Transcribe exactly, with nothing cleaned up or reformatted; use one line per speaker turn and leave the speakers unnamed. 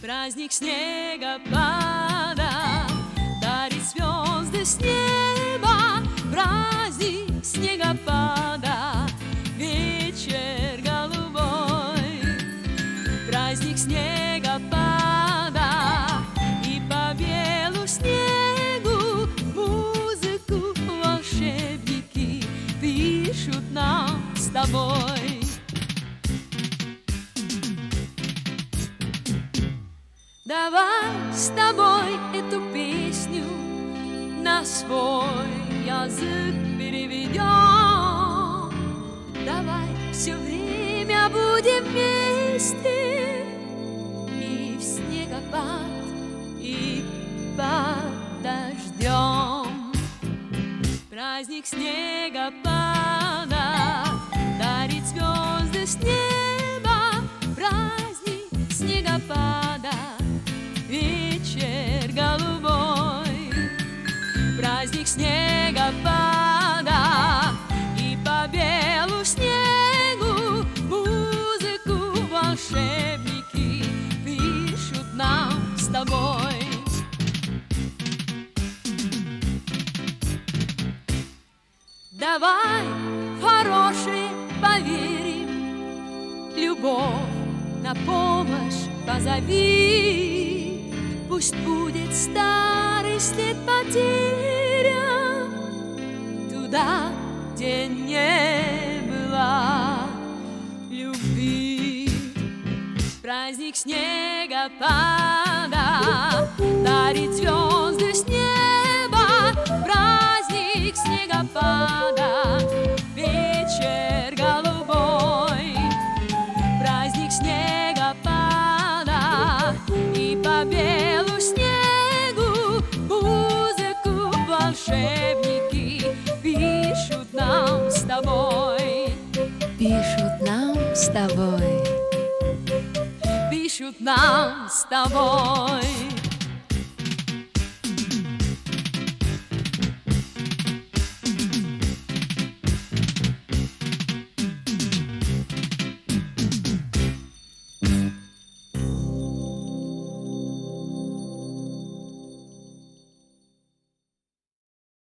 Праздник снегопада дарит звезды с неба. Праздник снегопада, вечер голубой. Праздник снегопада, и по белу снегу музыку волшебники пишут нам с тобой. Давай с тобой эту песню на свой язык переведем. Давай все время будем вместе и в снегопад, и под дождем. Праздник снегопада дарит звезды с неба. Праздник снегопада, вечер голубой. Праздник снегопада, и по белу снегу музыку волшебники пишут нам с тобой. Давай в хорошее поверим, любовь на помощь позови. Пусть будет старый след потерян туда, где не было любви. Праздник снегопада дарит звезды с неба. Праздник снегопада, вечер голубой. Праздник снегопада, и по белу снегу музыку волшебники пишут нам с тобой.
Пишут нам с тобой.
Пишут нам с тобой.